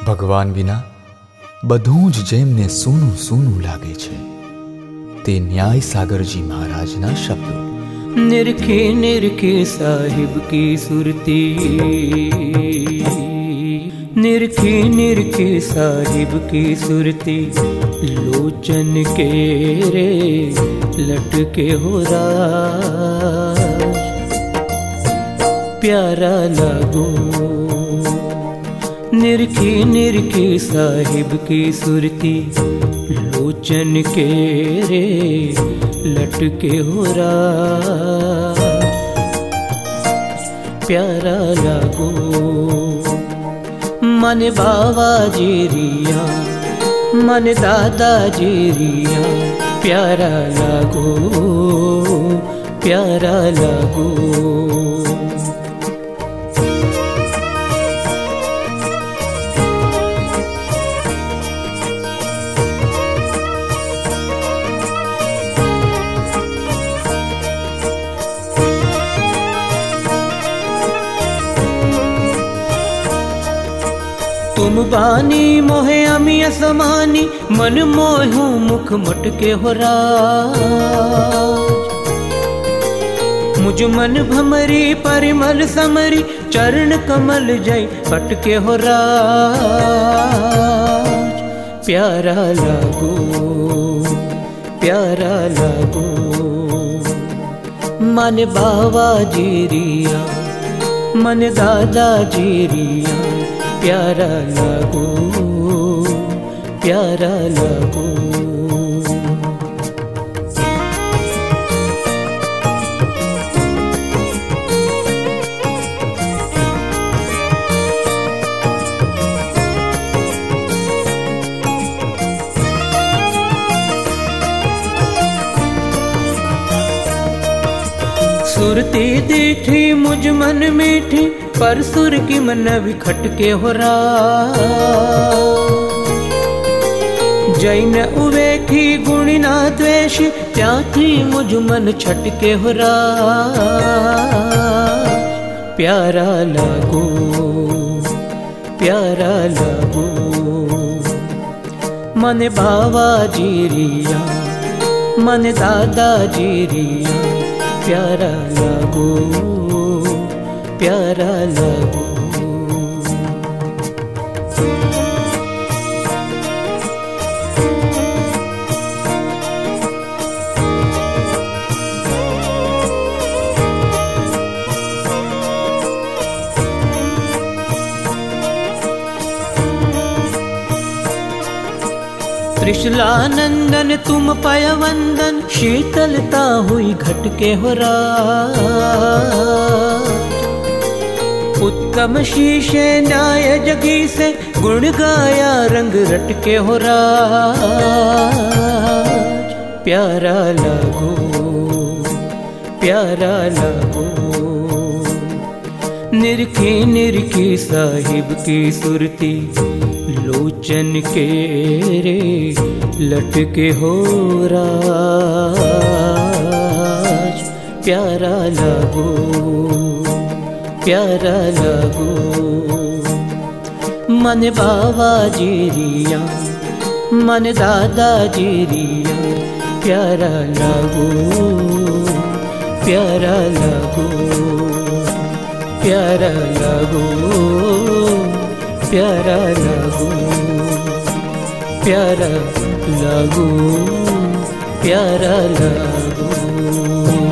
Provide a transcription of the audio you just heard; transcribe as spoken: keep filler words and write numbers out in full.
ભગવાન વિના બધું જ જેમને સૂનું સૂનું લાગે છે, તે ન્યાય સાગરજી મહારાજના શબ્દો। निरखे निरखे साहिब की सुरती, निरखे निरखे साहिब की सुरती, लोचन के रे लटके हो राज, प्यारा लागो। निरखे निरखे साहिब की सुरती, लोचन के रे लटके हो राज, प्यारा लागो। मन बाबा जी रिया, मन दादा जी रिया, प्यारा लागो, प्यारा लागो। तुम बानी मोहे अमी असमानी, मन मोहू मुख मटके हो राज, मुझ मन भमरी परिमल समरी, चरण कमल जय पटके हो राज, प्यारा लागो, प्यारा लागो। मन बाबा जी रिया, मन दादा जी रिया, प्यारा लागो, प्यारा लागो। सुरती दीठी मुझ मन मीठी, पर सुर की मन विखटके हो राज, जैन उवेखी गुणी ना द्वेषी, त्याथी मुझ मन छटके हो राज, प्यारा लागो, प्यारा लागो। मन बाबा जी रिया, मन दादा जी रिया, प्यारा लागो, प्यारा लागो। त्रिशूलानंदन तुम पाय वंदन, शीतलता हुई घटके हो राज, उत्तम शीशे न्याय जगी से, गुण गाया रंग रटके हो राज, प्यारा लागो, प्यारा लागो। निरखी निरखी साहिब की सुरती, लोचन के रे लटके हो राज, प्यारा लागो, प्यारा लागो। मन बाबा जी रिया, मन दादा जी रिया, प्यारा लागो, प्यारा लागो, प्यारा लागो, प्यारा लागो, प्यारा लागो, प्यारा लागो।